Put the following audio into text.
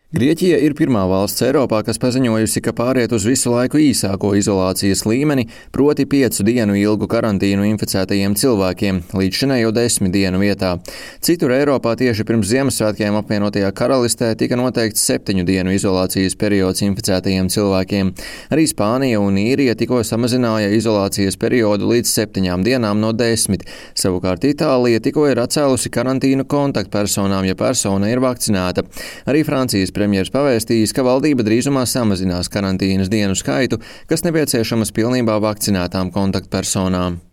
Grieķija ir pirmā valsts Eiropā, kas paziņojusi, ka pāriet uz visu laiku īsāko izolācijas līmeni, proti 5 dienu ilgu karantīnu inficētajiem cilvēkiem, līdz šinējo 10 dienu vietā. Citur Eiropā tieši pirms Ziemassvētkiem apvienotajā karalistē tika noteikts 7 dienu izolācijas periods inficētajiem cilvēkiem. Arī Spānija un Īrija tikko samazināja izolācijas periodu līdz 7 dienām no 10. Savukārt Itālija tikko ir atcēlusi karantīnu kontaktpersonām, ja persona ir vakcinēta. Arī Francijas premjers pavēstījis, ka valdība drīzumā samazinās karantīnas dienu skaitu, kas nepieciešamas pilnībā vakcinētām kontaktpersonām.